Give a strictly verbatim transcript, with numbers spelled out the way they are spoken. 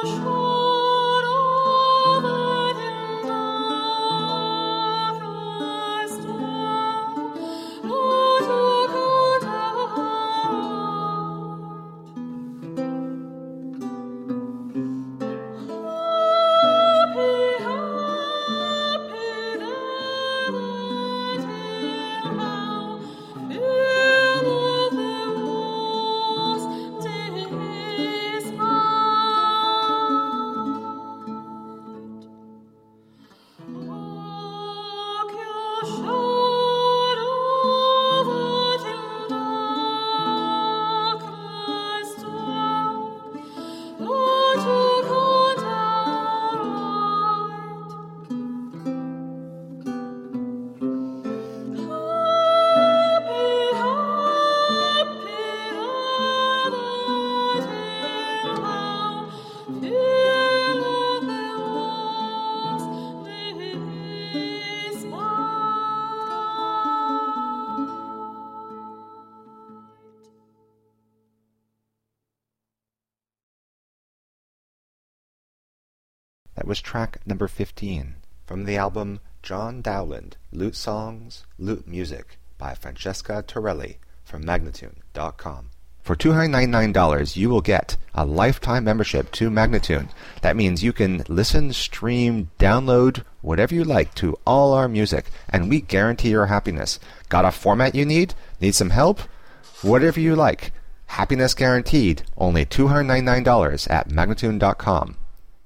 That was track number fifteen from the album John Dowland, Lute Songs, Lute Music by Francesca Torelli from Magnatune dot com. For two hundred ninety-nine dollars, you will get a lifetime membership to Magnatune. That means you can listen, stream, download, whatever you like to all our music, and we guarantee your happiness. Got a format you need? Need some help? Whatever you like. Happiness guaranteed. Only two hundred ninety-nine dollars at Magnatune dot com.